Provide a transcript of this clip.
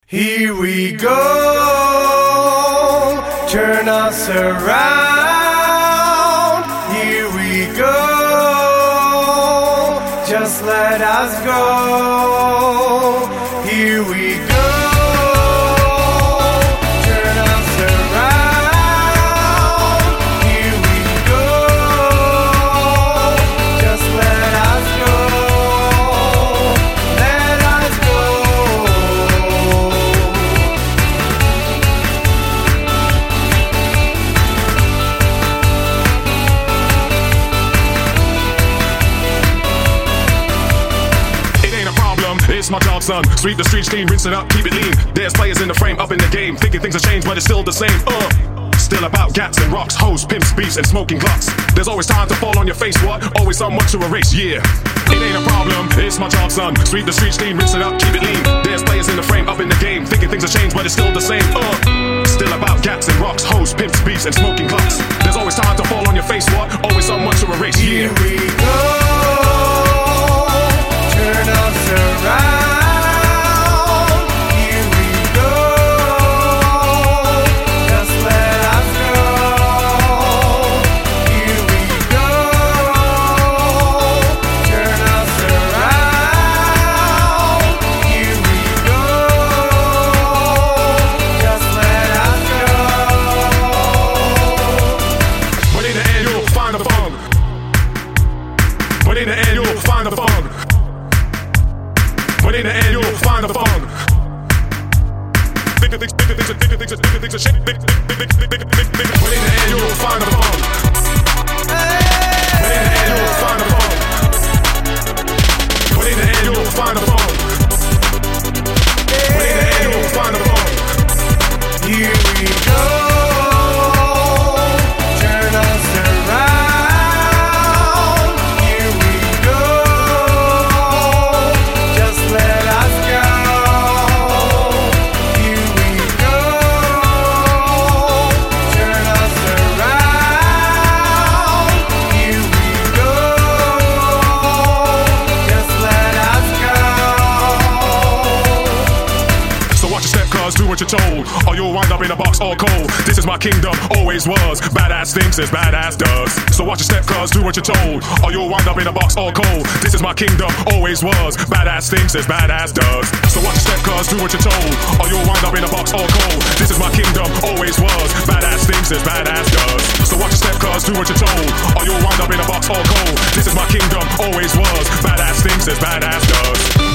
Here we go, turn us around. Here we go, just let us go. Here we go. It's my job, son. Sweep the streets clean, rinse it up, keep it lean. There's players in the frame, up in the game, thinking things have changed, but it's still the same. Still about gats and rocks, hoes, pimps, beefs, and smoking glocks. There's always time to fall on your face, what? Always someone to erase, yeah. It ain't a problem, it's my job, son. Sweep the streets clean, rinse it up, keep it lean. There's players in the frame, up in the game, thinking things have changed, but it's still the same. Still about gats and rocks, hoes, pimps, beefs, and smoking glocks. There's always time to fall on your face, what? Always someone to erase, yeah. Here we go, turn us around. But in the end, you'll find the funk. But in the end, you'll find the funk. Bigger things, bigger things, bigger things, bigger things, shit. But in the end, you'll find the funk. But in the end, you'll find the funk. But in the end, you'll find the funk. But in the end, you'll find the funk. Here we go, turn us around. Do what you're told, or you'll wind up in a box all cold. This is my kingdom, always was. Badass thinks as badass does. So watch your step, cuz do what you're told, or you'll wind up in a box all cold. This is my kingdom, always was. Badass thinks as badass does. So watch your step, cuz do what you're told, or you'll wind up in a box all cold. This is my kingdom, always was. Badass thinks as badass does. So watch your step, cuz do what you're told, or you'll wind up in a box all cold. This is my kingdom, always was. Badass thinks as badass does.